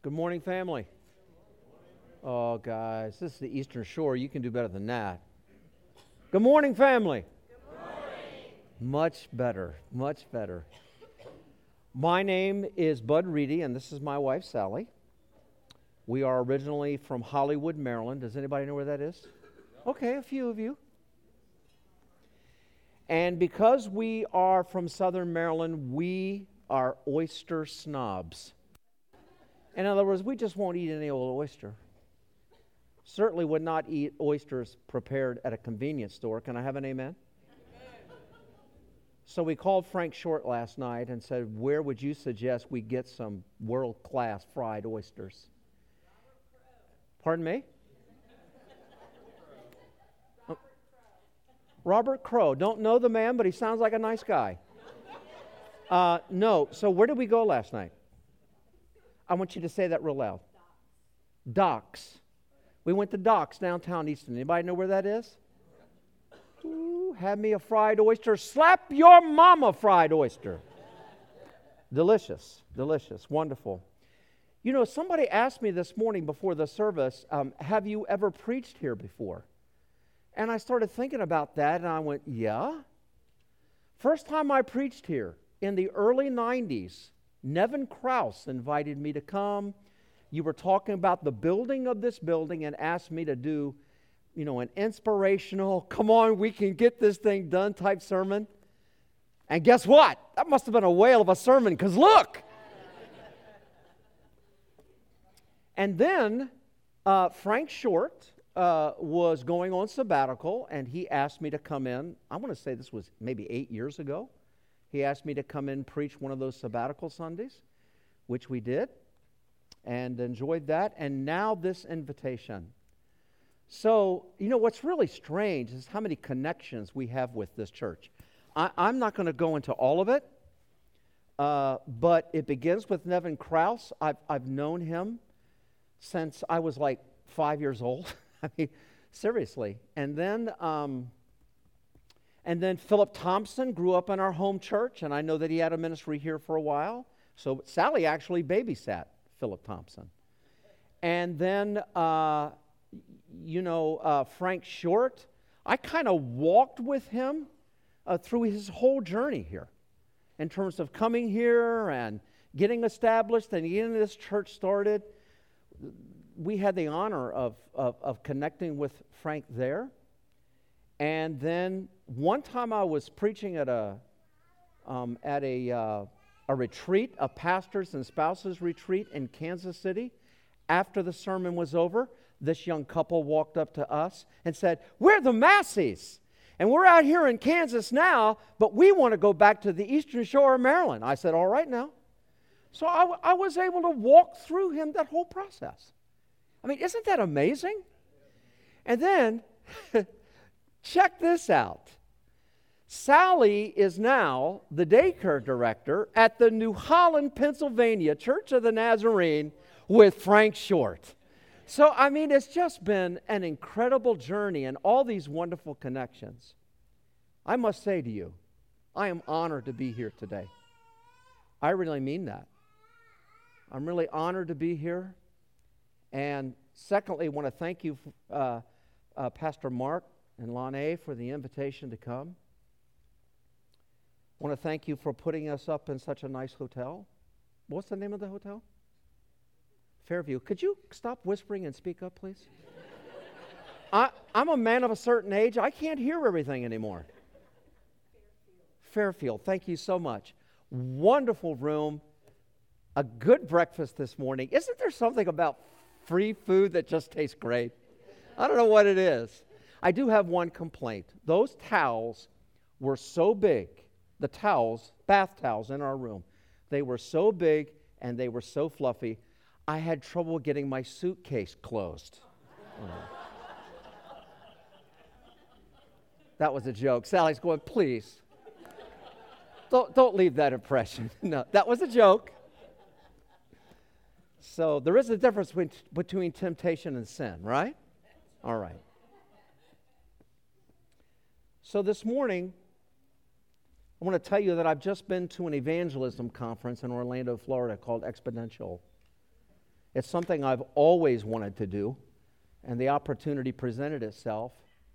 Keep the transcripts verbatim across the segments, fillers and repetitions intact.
Good morning, family. Oh, guys, this is the Eastern Shore. You can do better than that. Good morning, family. Good morning. Much better, much better. My name is Bud Reedy, and this is my wife, Sally. We are originally from Hollywood, Maryland. Does anybody know where that is? Okay, a few of you. And because we are from Southern Maryland, we are oyster snobs. In other words, we just won't eat any old oyster. Certainly would not eat oysters prepared at a convenience store. Can I have an amen? So we called Frank Short last night and said, where would you suggest we get some world-class fried oysters? Pardon me? Oh. Robert Crow. Don't know the man, but he sounds like a nice guy. Uh, no. So where did we go last night? I want you to say that real loud. Docks. We went to Docks downtown Easton. Anybody know where that is? Ooh, have me a fried oyster. Slap your mama fried oyster. Delicious, delicious, wonderful. You know, somebody asked me this morning before the service, um, have you ever preached here before? And I started thinking about that, and I went, yeah. First time I preached here in the early nineties, Nevin Krause invited me to come. You were talking about the building of this building and asked me to do, you know, an inspirational, come on, we can get this thing done type sermon. And guess what? That must have been a whale of a sermon, because look. And then uh, Frank Short uh, was going on sabbatical, and he asked me to come in. I want to say this was maybe eight years ago. He asked me to come in and preach one of those sabbatical Sundays, which we did, and enjoyed that. And now this invitation. So, you know, what's really strange is how many connections we have with this church. I, I'm not going to go into all of it, uh, but it begins with Nevin Krause. I've, I've known him since I was like five years old. I mean, seriously. And then... Um, And then Philip Thompson grew up in our home church, and I know that he had a ministry here for a while. So Sally actually babysat Philip Thompson. And then, uh, you know, uh, Frank Short, I kind of walked with him uh, through his whole journey here in terms of coming here and getting established and getting this church started. We had the honor of, of, of connecting with Frank there. And then one time I was preaching at a um, at a uh, a retreat, a pastors and spouses retreat in Kansas City. After the sermon was over, this young couple walked up to us and said, "We're the Masseys, and we're out here in Kansas now, but we want to go back to the Eastern Shore of Maryland." I said, "All right now." So I, w- I was able to walk through him that whole process. I mean, isn't that amazing? And then. Check this out. Sally is now the daycare director at the New Holland, Pennsylvania Church of the Nazarene with Frank Short. So, I mean, it's just been an incredible journey and all these wonderful connections. I must say to you, I am honored to be here today. I really mean that. I'm really honored to be here. And secondly, I want to thank you, uh, uh, Pastor Mark and Lanae, for the invitation to come. I want to thank you for putting us up in such a nice hotel. What's the name of the hotel? Fairview. Could you stop whispering and speak up, please? I, I'm a man of a certain age. I can't hear everything anymore. Fairfield. Fairfield. Thank you so much. Wonderful room. A good breakfast this morning. Isn't there something about free food that just tastes great? I don't know what it is. I do have one complaint. Those towels were so big, the towels, bath towels in our room, they were so big and they were so fluffy, I had trouble getting my suitcase closed. Oh. That was a joke. Sally's going, please, don't, don't leave that impression. No, that was a joke. So there is a difference between, between temptation and sin, right? All right. So this morning, I want to tell you that I've just been to an evangelism conference in Orlando, Florida called Exponential. It's something I've always wanted to do, and the opportunity presented itself.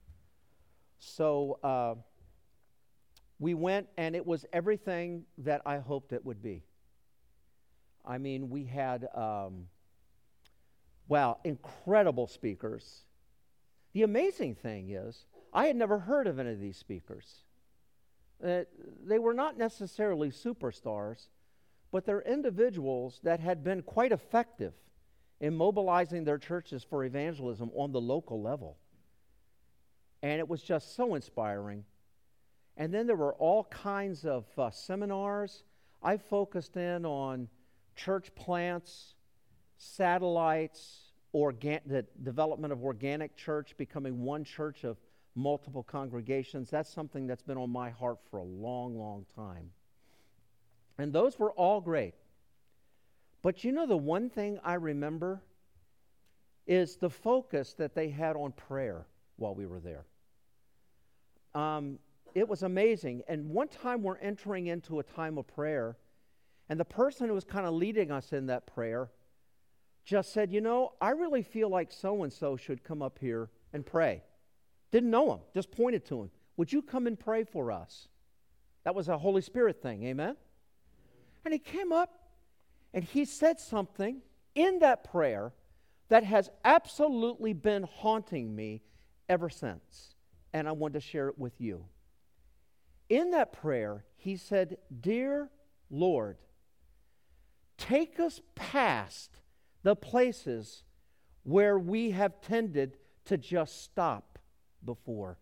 So uh, we went, and it was everything that I hoped it would be. I mean, we had, um, wow, incredible speakers. The amazing thing is, I had never heard of any of these speakers. Uh, they were not necessarily superstars, but they're individuals that had been quite effective in mobilizing their churches for evangelism on the local level. And it was just so inspiring. And then there were all kinds of uh, seminars. I focused in on church plants, satellites, organ- the development of organic church, becoming one church of multiple congregations. That's something that's been on my heart for a long, long time. And those were all great. But you know, the one thing I remember is the focus that they had on prayer while we were there. Um, it was amazing. And one time we're entering into a time of prayer, and the person who was kind of leading us in that prayer just said, you know, I really feel like so-and-so should come up here and pray. Didn't know him, just pointed to him. Would you come and pray for us? That was a Holy Spirit thing, amen? And he came up and he said something in that prayer that has absolutely been haunting me ever since. And I wanted to share it with you. In that prayer, he said, "Dear Lord, take us past the places where we have tended to just stop before.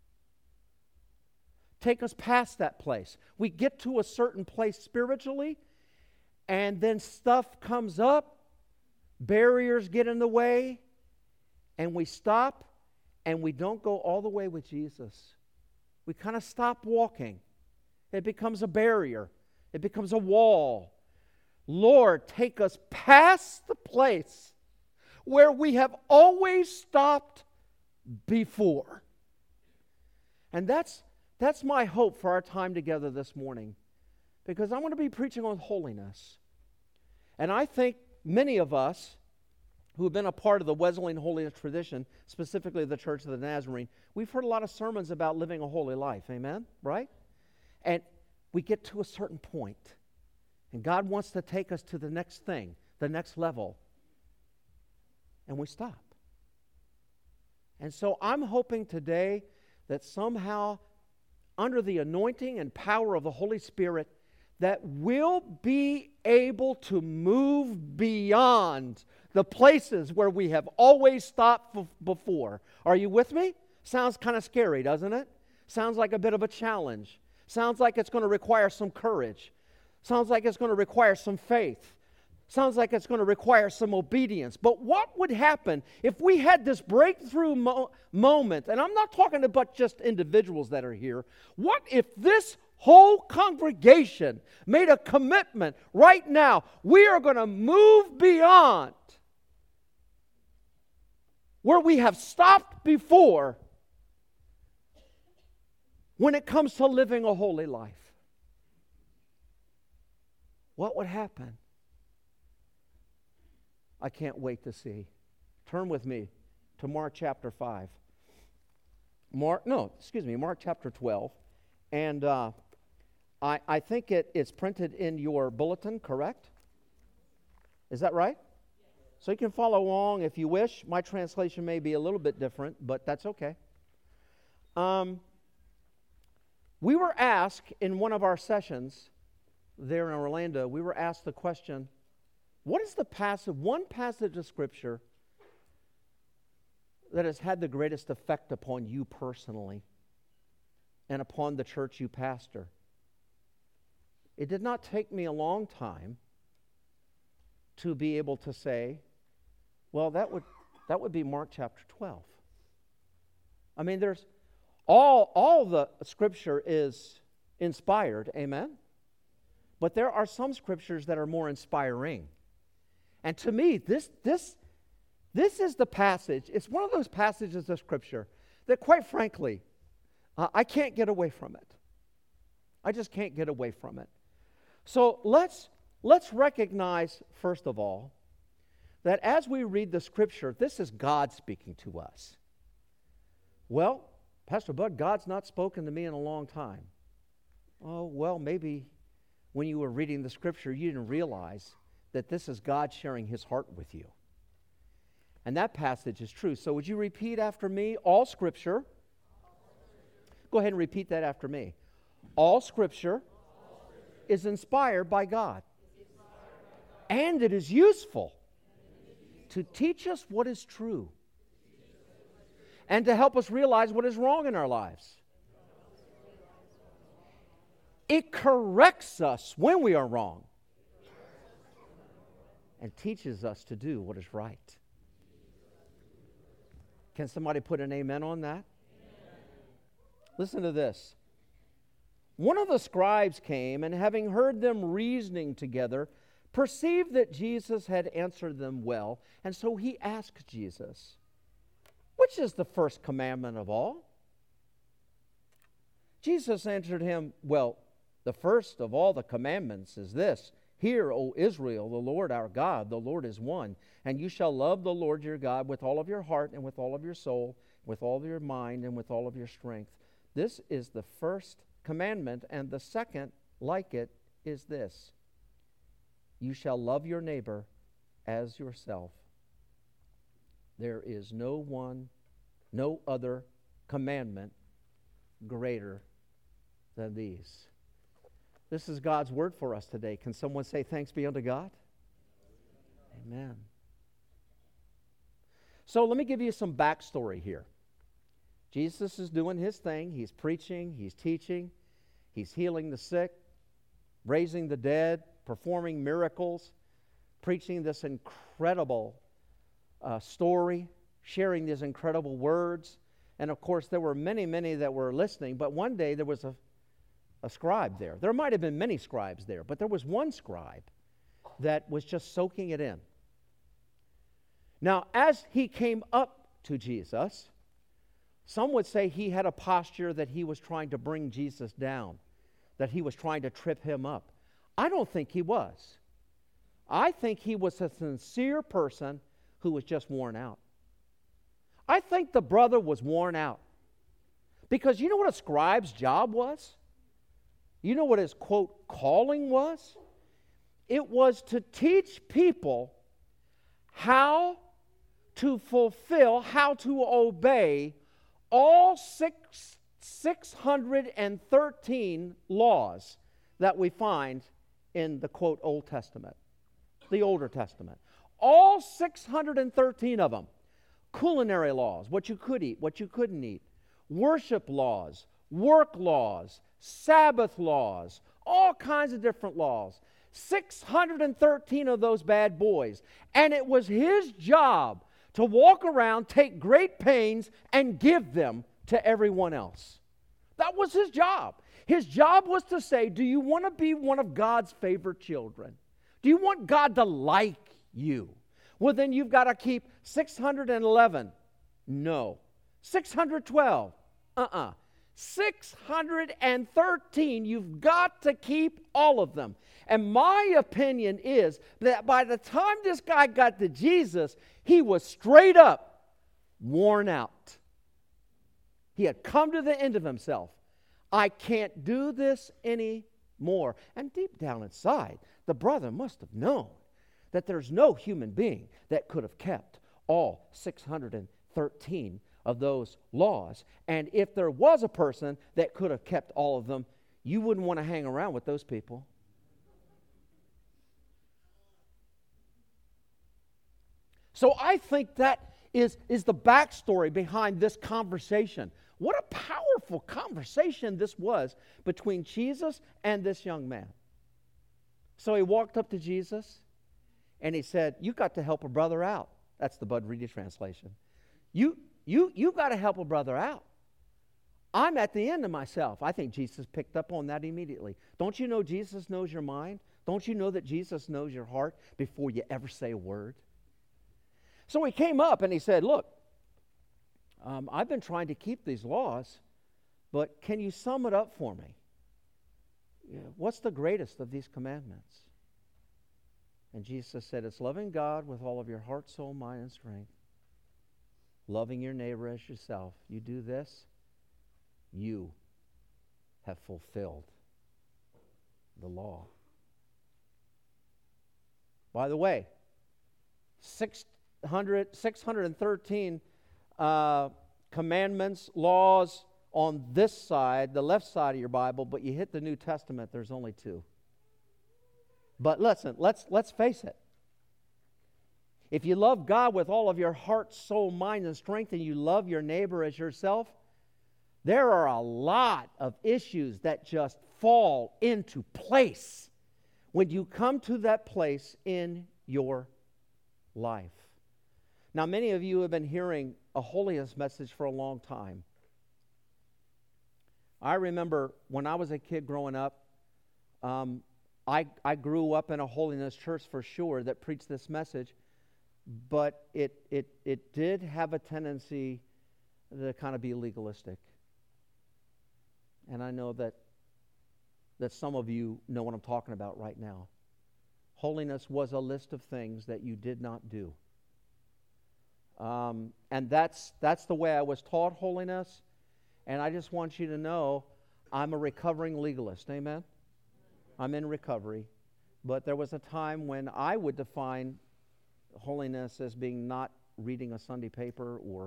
Take us past that place. We get to a certain place spiritually, and then stuff comes up, barriers get in the way, and we stop, and we don't go all the way with Jesus. We kind of stop walking. It becomes a barrier. It becomes a wall. Lord, take us past the place where we have always stopped before." And that's that's my hope for our time together this morning, because I'm going to be preaching on holiness. And I think many of us who have been a part of the Wesleyan holiness tradition, specifically the Church of the Nazarene, we've heard a lot of sermons about living a holy life, amen? Right? And we get to a certain point, and God wants to take us to the next thing, the next level, and we stop. And so I'm hoping today that somehow, under the anointing and power of the Holy Spirit, that we'll be able to move beyond the places where we have always stopped f- before. Are you with me? Sounds kind of scary, doesn't it? Sounds like a bit of a challenge. Sounds like it's going to require some courage. Sounds like it's going to require some faith. Sounds like it's going to require some obedience. But what would happen if we had this breakthrough mo- moment? And I'm not talking about just individuals that are here. What if this whole congregation made a commitment right now? We are going to move beyond where we have stopped before when it comes to living a holy life. What would happen? I can't wait to see. Turn with me to Mark chapter five. Mark, no, excuse me, Mark chapter twelve. And uh, I, I think it, it's printed in your bulletin, correct? Is that right? So you can follow along if you wish. My translation may be a little bit different, but that's okay. Um, we were asked in one of our sessions there in Orlando, we were asked the question, what is the passage, one passage of Scripture that has had the greatest effect upon you personally and upon the church you pastor? It did not take me a long time to be able to say, well, that would that would be Mark chapter twelve. I mean, there's all all the Scripture is inspired, amen? But there are some Scriptures that are more inspiring. And to me, this, this, this is the passage. It's one of those passages of Scripture that, quite frankly, uh, I can't get away from it. I just can't get away from it. So let's, let's recognize, first of all, that as we read the Scripture, this is God speaking to us. Well, Pastor Bud, God's not spoken to me in a long time. Oh, well, maybe when you were reading the Scripture, you didn't realize that this is God sharing His heart with you. And that passage is true. So would you repeat after me? All Scripture. Go ahead and repeat that after me. All Scripture is inspired by God. And it is useful to teach us what is true and to help us realize what is wrong in our lives. It corrects us when we are wrong and teaches us to do what is right. Can somebody put an amen on that? Amen. Listen to this. One of the scribes came, and having heard them reasoning together, perceived that Jesus had answered them well, and so he asked Jesus, "Which is the first commandment of all?" Jesus answered him, "Well, the first of all the commandments is this, Hear, O Israel, the Lord our God, the Lord is one, and you shall love the Lord your God with all of your heart and with all of your soul, with all of your mind and with all of your strength. This is the first commandment, and the second, like it, is this, you shall love your neighbor as yourself. There is no one, no other commandment greater than these." This is God's word for us today. Can someone say thanks be unto God? Amen. So let me give you some backstory here. Jesus is doing his thing. He's preaching, he's teaching, he's healing the sick, raising the dead, performing miracles, preaching this incredible uh, story, sharing these incredible words. And of course, there were many, many that were listening, but one day there was a a scribe there. There might have been many scribes there, but there was one scribe that was just soaking it in. Now, as he came up to Jesus, some would say he had a posture that he was trying to bring Jesus down, that he was trying to trip him up. I don't think he was. I think he was a sincere person who was just worn out. I think the brother was worn out. Because you know what a scribe's job was? You know what his, quote, calling was? It was to teach people how to fulfill, how to obey all six, 613 laws that we find in the, quote, Old Testament, the Older Testament. All six hundred thirteen of them. Culinary laws, what you could eat, what you couldn't eat. Worship laws, work laws, Sabbath laws, all kinds of different laws. six hundred thirteen of those bad boys. And it was his job to walk around, take great pains, and give them to everyone else. That was his job. His job was to say, do you want to be one of God's favorite children? Do you want God to like you? Well, then you've got to keep six hundred eleven. No. six hundred twelve. Uh-uh. six hundred thirteen, you've got to keep all of them. And my opinion is that by the time this guy got to Jesus, he was straight up worn out. He had come to the end of himself. I can't do this anymore. And deep down inside, the brother must have known that there's no human being that could have kept all six hundred thirteen of those laws. And if there was a person that could have kept all of them, you wouldn't want to hang around with those people. So I think that is, is the backstory behind this conversation. What a powerful conversation this was between Jesus and this young man. So he walked up to Jesus and he said, "You got to help a brother out." That's the Bud Reedy translation. You You, you've got to help a brother out. I'm at the end of myself. I think Jesus picked up on that immediately. Don't you know Jesus knows your mind? Don't you know that Jesus knows your heart before you ever say a word? So he came up and he said, "Look, um, I've been trying to keep these laws, but can you sum it up for me? Yeah, what's the greatest of these commandments?" And Jesus said, it's loving God with all of your heart, soul, mind, and strength. Loving your neighbor as yourself. You do this, you have fulfilled the law. By the way, six hundred, six hundred thirteen uh, commandments, laws on this side, the left side of your Bible, but you hit the New Testament, there's only two. But listen, let's let's face it. If you love God with all of your heart, soul, mind, and strength, and you love your neighbor as yourself, there are a lot of issues that just fall into place when you come to that place in your life. Now, many of you have been hearing a holiness message for a long time. I remember when I was a kid growing up, um, I, I grew up in a holiness church for sure that preached this message, but it, it, it did have a tendency to kind of be legalistic. And I know that, that some of you know what I'm talking about right now. Holiness was a list of things that you did not do. Um, and that's that's the way I was taught holiness. And I just want you to know I'm a recovering legalist. Amen? I'm in recovery. But there was a time when I would define holiness as being not reading a Sunday paper or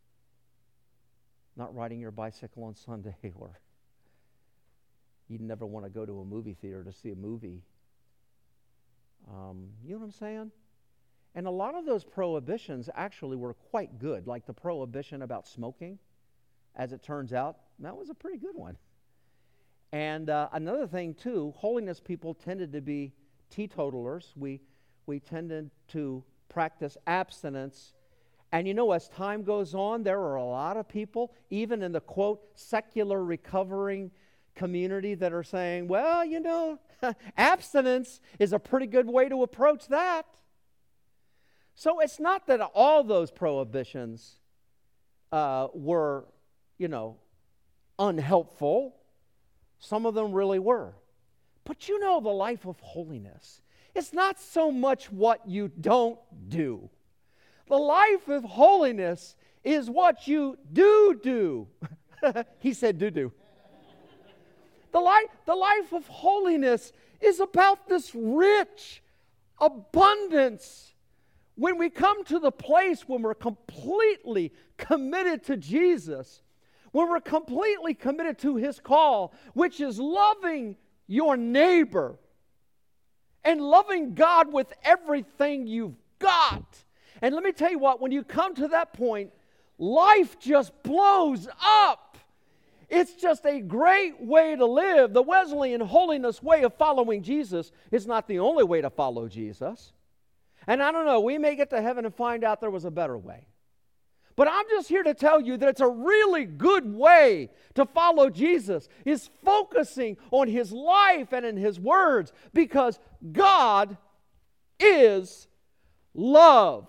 not riding your bicycle on Sunday, or you'd never want to go to a movie theater to see a movie. Um, you know what I'm saying? And a lot of those prohibitions actually were quite good, like the prohibition about smoking. As it turns out, that was a pretty good one. And uh, another thing, too, holiness people tended to be teetotalers. We, we tended to practice abstinence. And you know, as time goes on, there are a lot of people, even in the, quote, secular recovering community, that are saying, well, you know, abstinence is a pretty good way to approach that. So it's not that all those prohibitions uh, were, you know, unhelpful. Some of them really were. But you know, the life of holiness, it's not so much what you don't do. The life of holiness is what you do do. He said do do. The life, the life of holiness is about this rich abundance. When we come to the place when we're completely committed to Jesus, when we're completely committed to His call, which is loving your neighbor and loving God with everything you've got. And let me tell you what, when you come to that point, life just blows up. It's just a great way to live. The Wesleyan holiness way of following Jesus is not the only way to follow Jesus. And I don't know, we may get to heaven and find out there was a better way. But I'm just here to tell you that it's a really good way to follow Jesus, is focusing on His life and in His words, because God is love.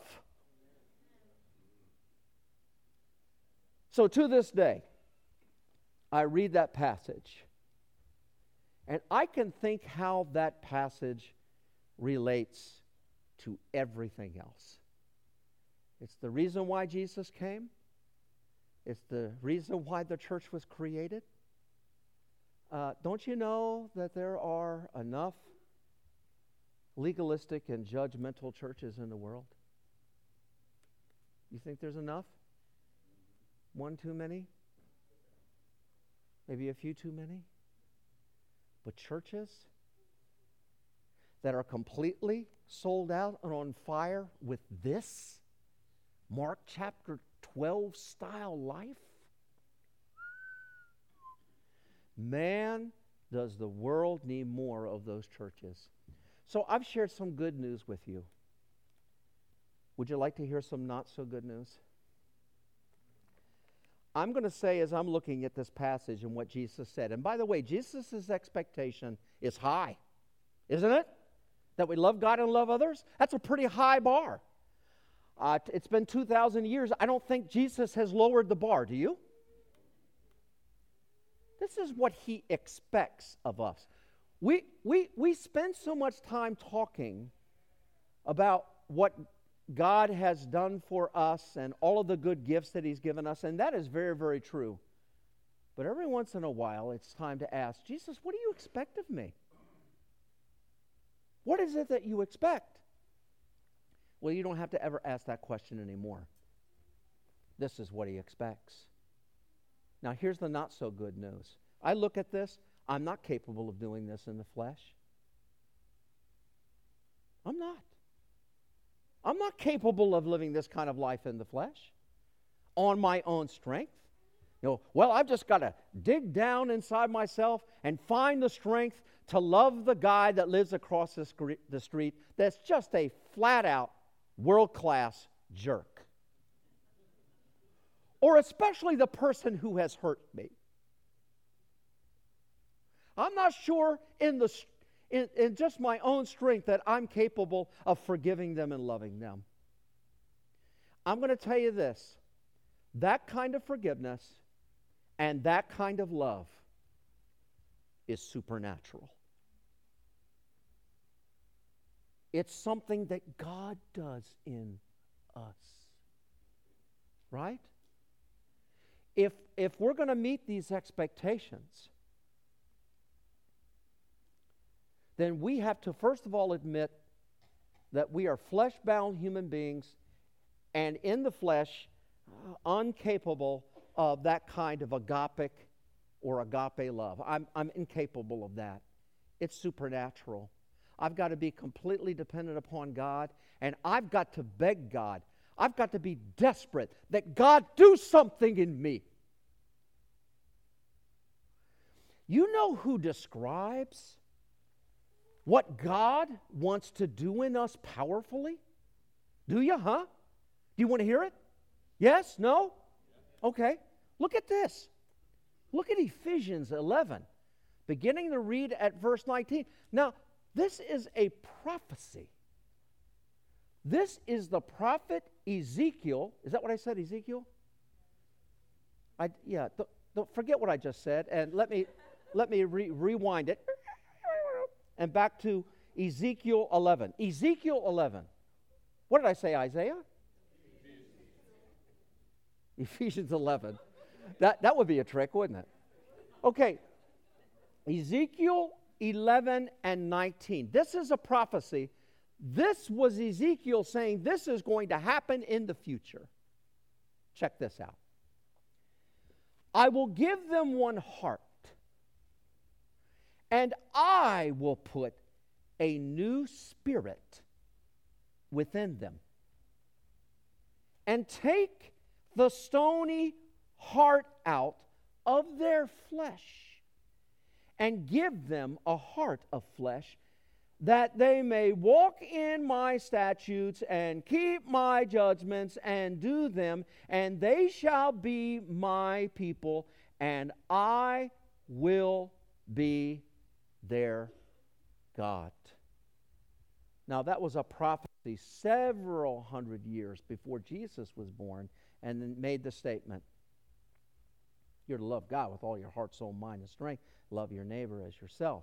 So to this day, I read that passage, and I can think how that passage relates to everything else. It's the reason why Jesus came. It's the reason why the church was created. Uh, don't you know that there are enough legalistic and judgmental churches in the world? You think there's enough? One too many? Maybe a few too many? But churches that are completely sold out and on fire with this Mark chapter twelve style life? Man, does the world need more of those churches. So I've shared some good news with you. Would you like to hear some not so good news? I'm going to say, as I'm looking at this passage and what Jesus said, and by the way, Jesus' expectation is high, isn't it? That we love God and love others? That's a pretty high bar. Uh, it's been two thousand years. I don't think Jesus has lowered the bar, do you? This is what He expects of us. We, we, we spend so much time talking about what God has done for us and all of the good gifts that He's given us, and that is very, very true. But every once in a while, it's time to ask, Jesus, what do you expect of me? What is it that you expect? Well, you don't have to ever ask that question anymore. This is what He expects. Now, here's the not so good news. I look at this, I'm not capable of doing this in the flesh. I'm not. I'm not capable of living this kind of life in the flesh on my own strength. You know, well, I've just got to dig down inside myself and find the strength to love the guy that lives across the, scre- the street that's just a flat-out, world-class jerk. Or especially the person who has hurt me. I'm not sure in the In, in just my own strength that I'm capable of forgiving them and loving them. I'm going to tell you this. That kind of forgiveness and that kind of love is supernatural. It's something that God does in us. Right? If, if we're going to meet these expectations, then we have to first of all admit that we are flesh-bound human beings and in the flesh uh, incapable of that kind of agapic or agape love. I'm, I'm incapable of that. It's supernatural. I've got to be completely dependent upon God, and I've got to beg God. I've got to be desperate that God do something in me. You know who describes what God wants to do in us powerfully? Do you, huh? Do you want to hear it? Yes? No? Okay. Look at this. Look at Ephesians eleven, beginning to read at verse nineteen. Now, this is a prophecy. This is the prophet Ezekiel. Is that what I said, Ezekiel? I, yeah, th- th- forget what I just said, and let me, let me re- rewind it. And back to Ezekiel eleven. Ezekiel eleven. What did I say, Isaiah? Ephesians eleven. That, that would be a trick, wouldn't it? Okay. Ezekiel eleven and nineteen. This is a prophecy. This was Ezekiel saying this is going to happen in the future. Check this out. I will give them one heart, and I will put a new spirit within them. And take the stony heart out of their flesh, and give them a heart of flesh, that they may walk in my statutes and keep my judgments and do them, and they shall be my people, and I will be their God. Now, that was a prophecy several hundred years before Jesus was born, and then made the statement, you're to love God with all your heart, soul, mind, and strength. Love your neighbor as yourself.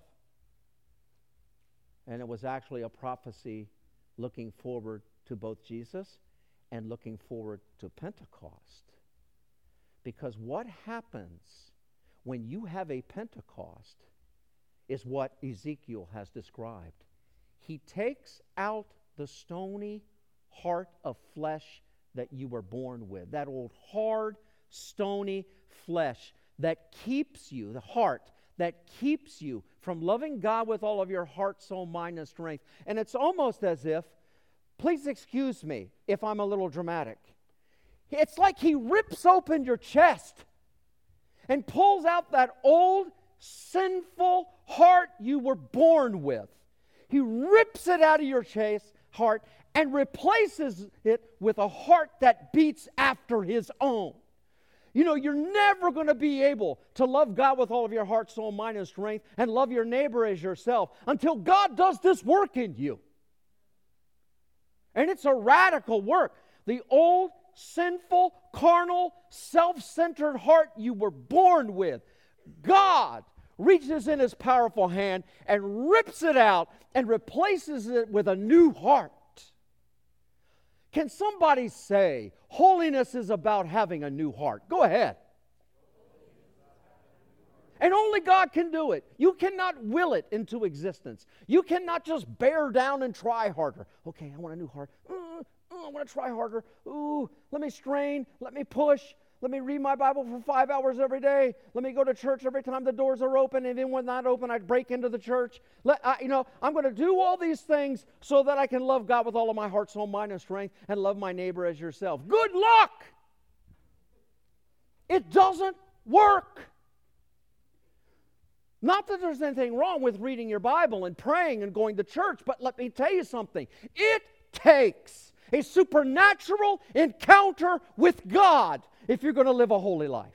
And it was actually a prophecy looking forward to both Jesus and looking forward to Pentecost. Because what happens when you have a Pentecost is what Ezekiel has described. He takes out the stony heart of flesh that you were born with, that old hard, stony flesh that keeps you, the heart that keeps you from loving God with all of your heart, soul, mind, and strength. And it's almost as if, please excuse me if I'm a little dramatic, it's like he rips open your chest and pulls out that old, sinful heart you were born with. He rips it out of your chest, heart, and replaces it with a heart that beats after his own. You know, you're never going to be able to love God with all of your heart, soul, mind, and strength, and love your neighbor as yourself until God does this work in you. And it's a radical work. The old, sinful, carnal, self-centered heart you were born with, God reaches in his powerful hand and rips it out and replaces it with a new heart. Can somebody say holiness is about having a new heart? Go ahead. And only God can do it. You cannot will it into existence. You cannot just bear down and try harder. Okay, I want a new heart. Uh, uh, I want to try harder. Ooh, let me strain. Let me push. Let me read my Bible for five hours every day. Let me go to church every time the doors are open. And even when not open, I break into the church. Let, I, you know, I'm going to do all these things so that I can love God with all of my heart, soul, mind, and strength, and love my neighbor as yourself. Good luck! It doesn't work. Not that there's anything wrong with reading your Bible and praying and going to church, but let me tell you something. It takes a supernatural encounter with God if you're going to live a holy life.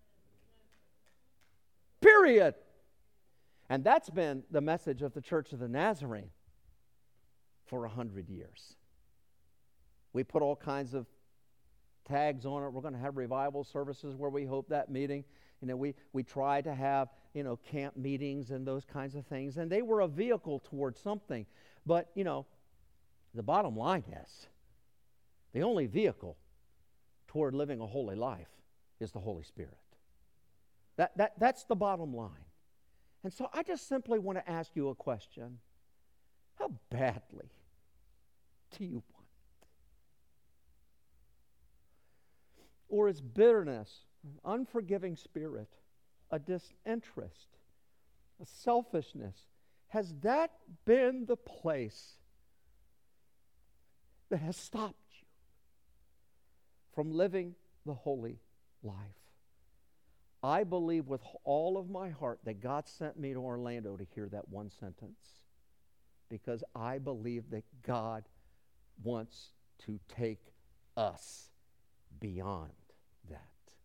Period. And that's been the message of the Church of the Nazarene for a hundred years. We put all kinds of tags on it. We're going to have revival services where we hope that meeting. You know, we, we try to have, you know, camp meetings and those kinds of things. And they were a vehicle towards something. But, you know, the bottom line is, the only vehicle toward living a holy life is the Holy Spirit. That, that, that's the bottom line. And so I just simply want to ask you a question. How badly do you want it? Or is bitterness, an unforgiving spirit, a disinterest, a selfishness, has that been the place that has stopped you from living the holy life? I believe with all of my heart that God sent me to Orlando to hear that one sentence, because I believe that God wants to take us beyond that.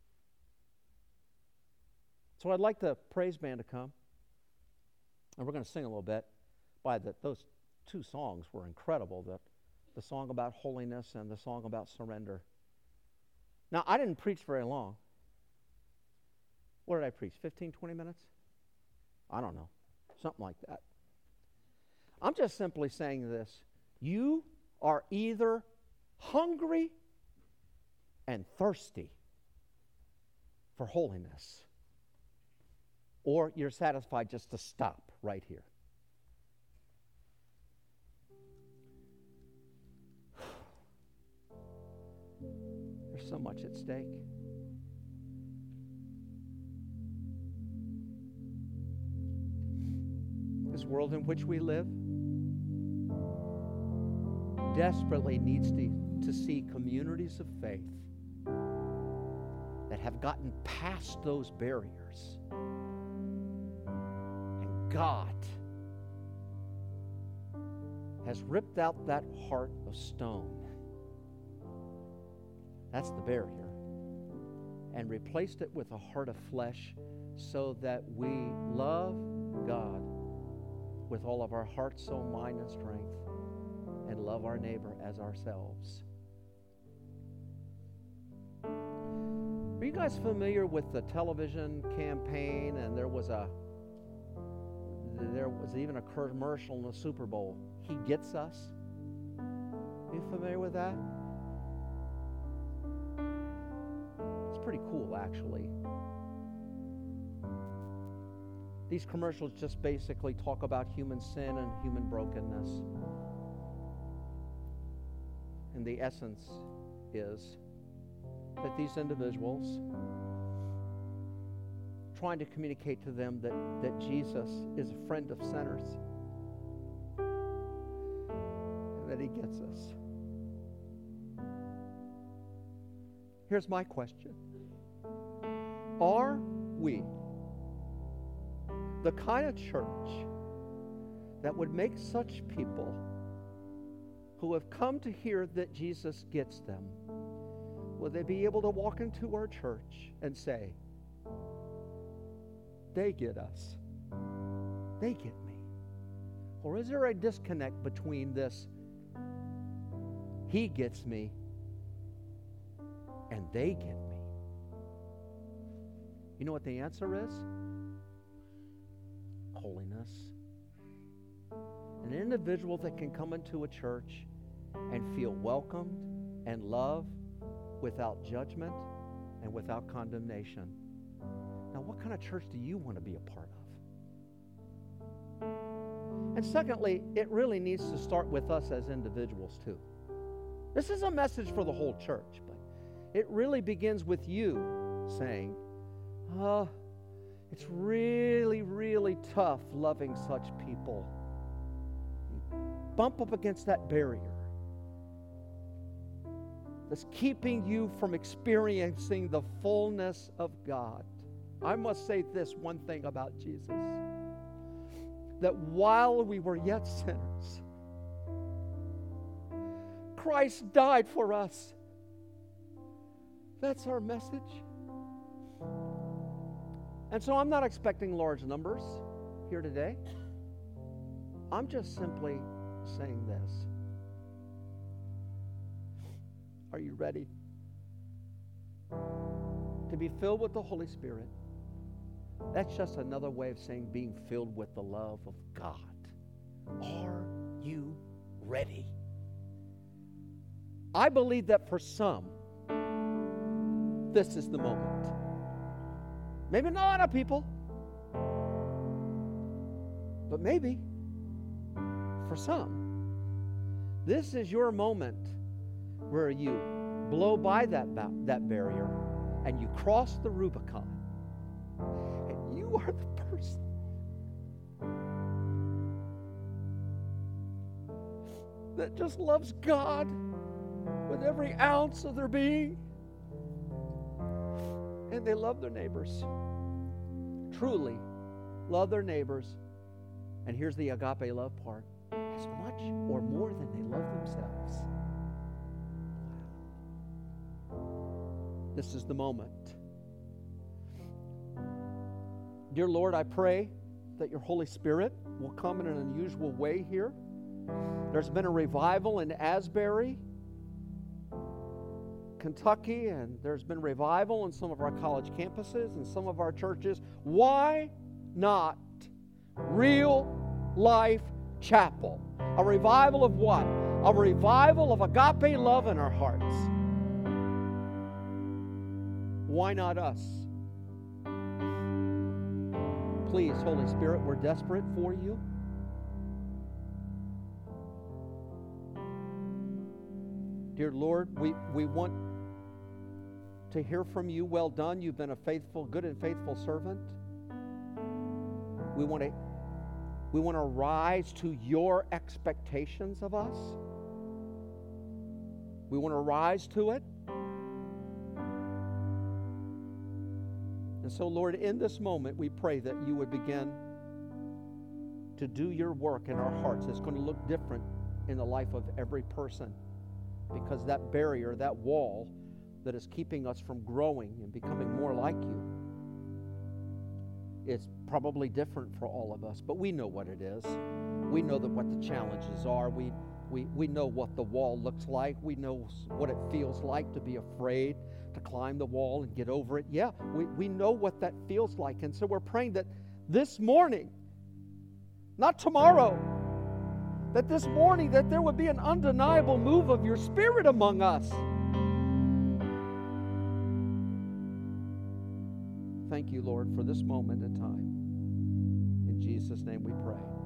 So I'd like the praise band to come, and we're going to sing a little bit. By the, those two songs were incredible, the, the song about holiness and the song about surrender. Now, I didn't preach very long. What did I preach, fifteen, twenty minutes? I don't know, something like that. I'm just simply saying this. You are either hungry and thirsty for holiness, or you're satisfied just to stop right here. There's so much at stake. This world in which we live desperately needs to, to see communities of faith that have gotten past those barriers. And God has ripped out that heart of stone. That's the barrier. And replaced it with a heart of flesh so that we love God with all of our heart, soul, mind, and strength, and love our neighbor as ourselves. Are you guys familiar with the television campaign? And there was a there was even a commercial in the Super Bowl. He Gets Us. Are you familiar with that? It's pretty cool, actually. These commercials just basically talk about human sin and human brokenness. And the essence is that these individuals, trying to communicate to them that, that Jesus is a friend of sinners, and that he gets us. Here's my question. Are we the kind of church that would make such people who have come to hear that Jesus gets them, will they be able to walk into our church and say, they get us, they get me? Or is there a disconnect between this, he gets me, and they get me? You know what the answer is? Holiness. An individual that can come into a church and feel welcomed and loved without judgment and without condemnation. Now, what kind of church do you want to be a part of? And secondly, it really needs to start with us as individuals too. This is a message for the whole church, but it really begins with you saying, oh, it's really, really tough loving such people. You bump up against that barrier that's keeping you from experiencing the fullness of God. I must say this one thing about Jesus, that while we were yet sinners, Christ died for us. That's our message. And so I'm not expecting large numbers here today. I'm just simply saying this. Are you ready to be filled with the Holy Spirit? That's just another way of saying being filled with the love of God. Are you ready? I believe that for some, this is the moment. Maybe not a lot of people, but maybe for some, this is your moment where you blow by that, ba- that barrier and you cross the Rubicon. And you are the person that just loves God with every ounce of their being. And they love their neighbors. Truly love their neighbors. And here's the agape love part. As much or more than they love themselves. This is the moment. Dear Lord, I pray that your Holy Spirit will come in an unusual way here. There's been a revival in Asbury, Kentucky, and there's been revival in some of our college campuses and some of our churches. Why not Real Life Chapel? A revival of what? A revival of agape love in our hearts. Why not us? Please, Holy Spirit, we're desperate for you. Dear Lord, we, we want to hear from you. Well done. You've been a faithful, good and faithful servant. We want to we want to rise to your expectations of us. We want to rise to it. And so, Lord, in this moment, we pray that you would begin to do your work in our hearts. It's going to look different in the life of every person, because that barrier, that wall that is keeping us from growing and becoming more like you is probably different for all of us. But we know what it is. We know that what the challenges are. We, we, we know what the wall looks like. We know what it feels like to be afraid to climb the wall and get over it. Yeah, we, we know what that feels like. And so we're praying that this morning, not tomorrow, that this morning that there would be an undeniable move of your Spirit among us. Thank you, Lord, for this moment in time. In Jesus' name we pray.